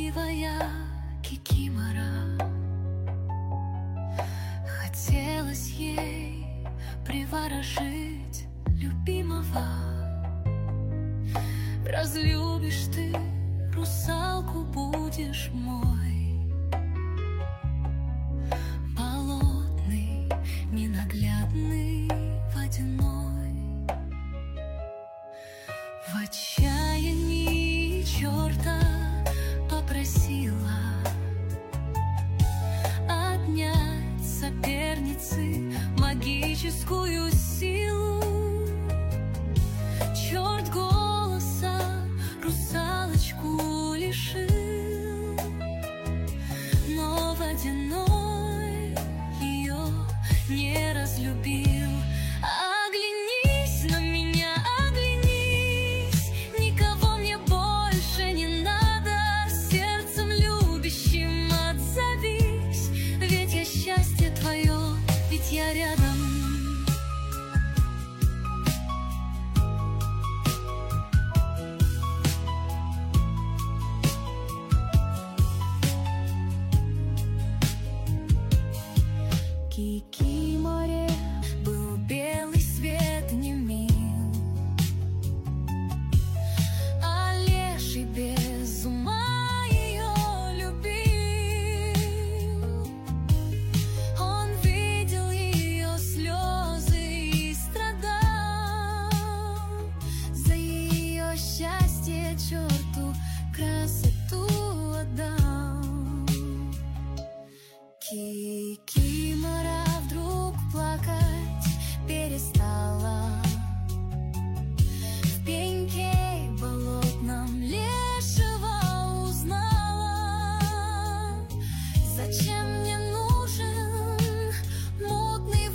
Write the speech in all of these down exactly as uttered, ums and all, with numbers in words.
красивая кикимора. Хотелось ей приворожить любимого. Разлюбишь ты русалку, будешь мой. Болотный, ненаглядный, водяной. В отчаянии черта попросила отнять соперницы магическую силу. Черт голоса русалочку лишил, но водяной ее не разлюбил. Оглянись на меня, оглянись, никого мне больше не надо. Сердцем любящим отзовись, ведь я счастье твое, ведь я рядом. Кикиморе был белый свет, не мил, а леший без ума ее любил. Он видел ее слезы и страдал, за ее счастье черту красоту отдал. Кикимора вдруг плакать перестала. В пеньке болотном лешего узнала. Зачем мне нужен мутный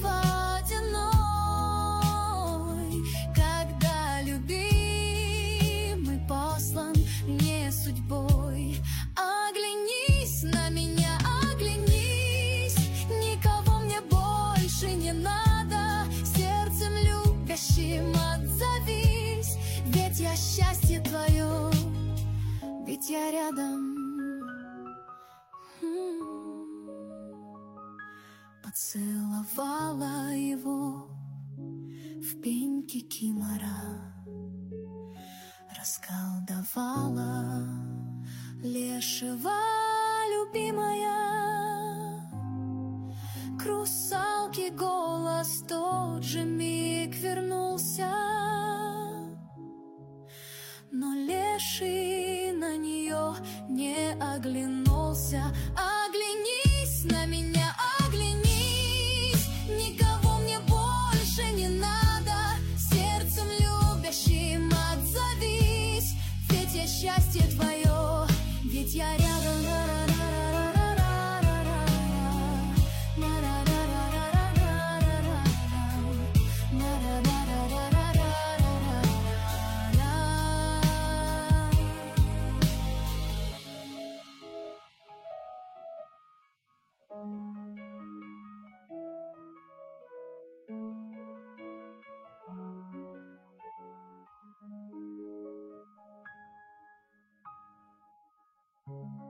водяной, когда любимый послан мне судьбой? Оглянись на меня, оглянись, никого мне больше не надо. Сердцем любящим отзовись, ведь я счастье твое, ведь я рядом. М-м-м. Поцеловала его в пень кикимора, расколдовала лешего любимая. К русалке голос тот же миг вернулся, но леший на нее не оглянулся. Оглянись на меня, оглянись, никого мне больше не надо. Сердцем любящим отзовись, ведь я счастье твое, ведь я рядом. Thank you.